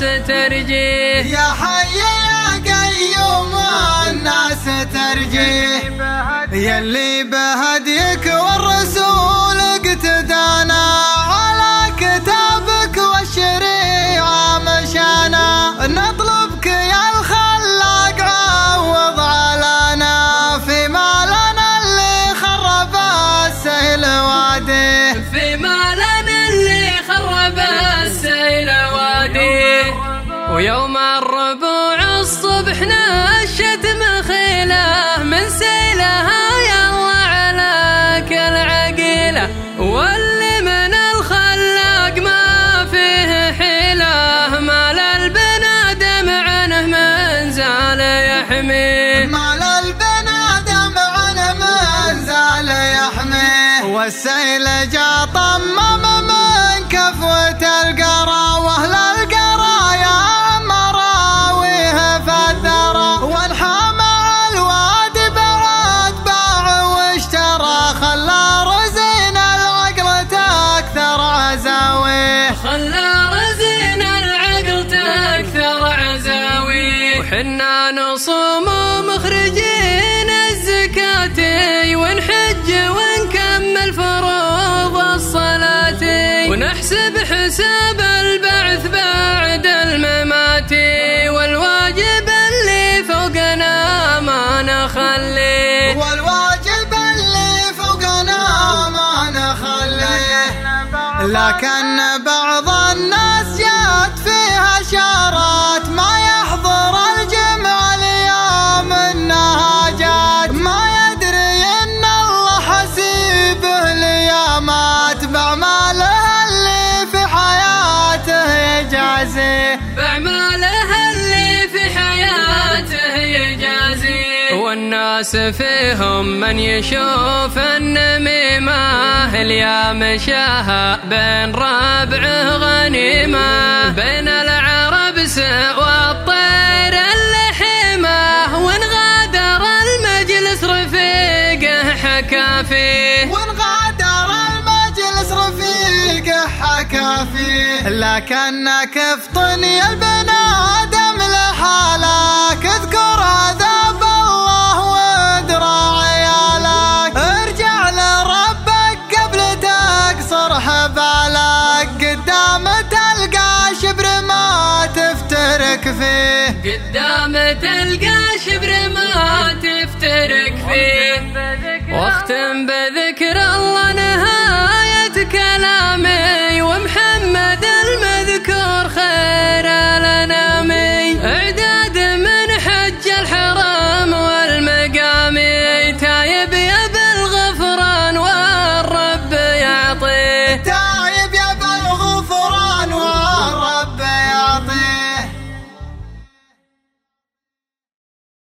ترجيه، يا حي يا قيوم الناس ترجيه، يلي بهديك والرسول اقتدانا، على كتابك والشريعة مشانا، نطلبك يا الخلاق عوض علينا، في مالنا اللي خرب السيل واديه، في مالنا اللي خرب السيل واديه. ويوم الربوع الصبح نشت مخيله، من سيلها يلا على كل عقيله، واللي من الخلاق ما فيه حيله، مال البنادم عنه من زال يحميه، مال البنادم عنه من زال يحميه، والسيل جا طمم من كفوة القرى، واهل القرى يا مراويه في الثرى، وانحى مع الوادي بعد باع واشترى، خلى رزين العقل تكثر عزاويه، خلى رزين العقل تكثر عزاويه. وحنا نصوم مخرجين الزكاة، ونحج ونكمل فروض الصلاة، ونحسب حساب البعث بعد الممات، والواجب اللي فوقنا ما نخليه، والواجب اللي فوقنا ما نخليه. لكن بعض الناس جات فيها شارات، ما يحضر الجمع اليوم انها جات، ما يدري ان الله حسيبه ليامات، باعمالها اللي في حياته يجازيه، باعمالها اللي في حياته يجازيه. والناس فيهم من يشوف النميمة، اليا مشاها بين ربعه غنيمة، بين العرب سوى الطير اللحيمة، وان غادر المجلس رفيقه حكى فيه، وان غادر المجلس رفيقه حكى فيه. لكنك افطني البنادم لحالك، اذكر عذاب الله وادرى عيالك، ارجع لربك قبل تقصر حبالك، قدام تلقى شبر ما تفترك فيه، قدام تلقى شبر ما تفترك فيه. واختم بذكر